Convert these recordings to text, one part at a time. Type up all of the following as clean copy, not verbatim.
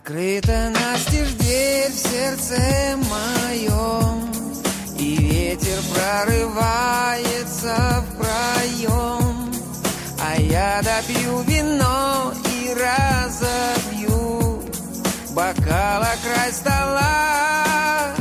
Открыта настежь дверь в сердце моем, и ветер прорывается в проем, а я допью вино и разобью бокал о край стола.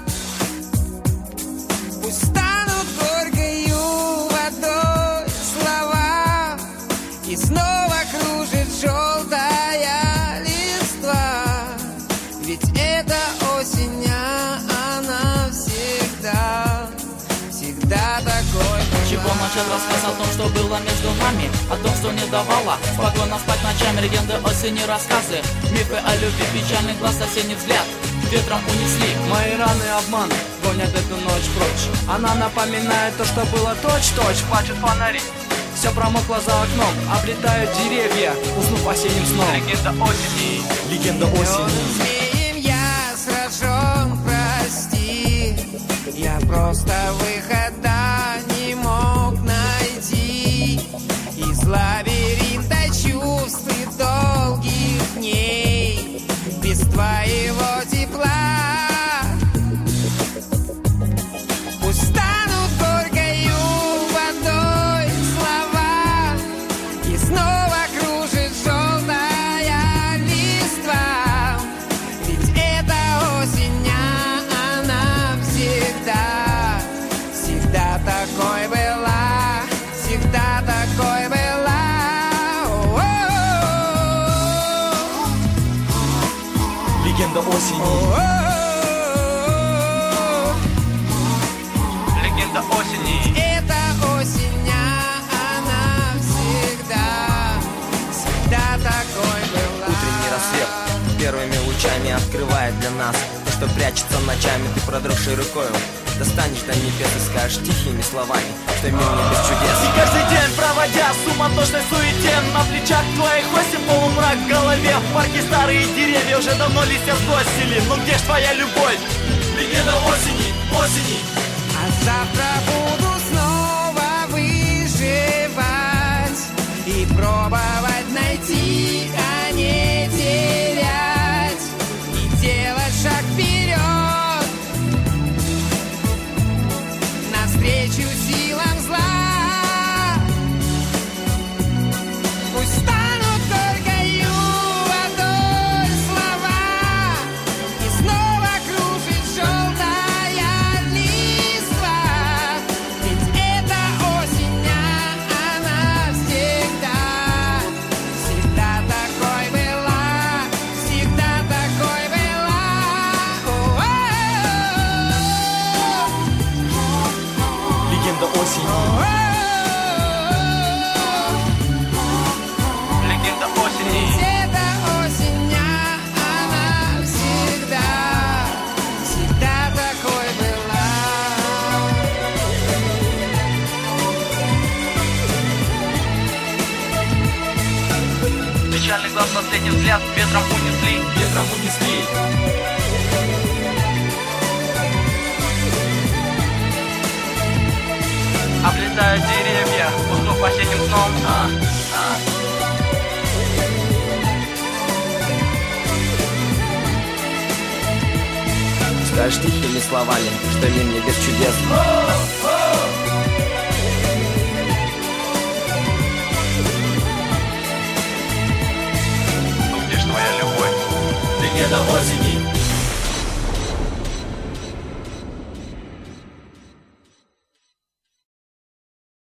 Пусть станут горькою водой слова, и снова кружит желтая листва. Ведь это осень, она всегда, всегда такой была. Чего начать рассказ о том, что было между нами, о том, что не давала спокойно спать ночами. Легенды осени, рассказы, мифы о любви, печальный глаз, осенний взгляд ветром унесли. Мои раны обман гонят эту ночь прочь. Она напоминает то, что было точь-точь. Плачут фонари, все промокло за окном, облетают деревья, уснув осенним сном. Легенда осени, легенда осени. Змеем я сражен, прости, я просто выхода не мог найти из лабиринта чувств и долгих дней без твоего тепла. Пусть станут горькою водой слова, и снова кружит желтая листва. Ведь это осень, она всегда, всегда такой была, всегда такой была. Легенда осени. Легенда осени. Это осень, она всегда, всегда такой была. Утренний рассвет первыми лучами открывает для нас то, что прячется ночами. Ты продрогшей рукою достанешь до небес и скажешь тихими словами, что мир не без чудес. И каждый день, проводя в суматошной суете, на плечах твоих осень, полумрак в голове. В парке старые деревья уже давно листья сбросили. Но где ж твоя любовь? Легенда осени, осени. А завтра буду снова выживать и пробовать найти, а не терять, и делать шаг вперед навстречу силам зла. Пусть станут горькою водой слова, и снова кружит желтая листва. Ведь это осень, она всегда, всегда такой была, всегда такой была. Легенда осени. Легенда осени. Это осень, она всегда, всегда такой была. Печальный глаз, последний взгляд ветром унесли. Ветром унесли. Облетают деревья, уснув осенним сном. Скажешь тихими словами, что мир не без чудес. Ну где ж твоя любовь? Легенда осени.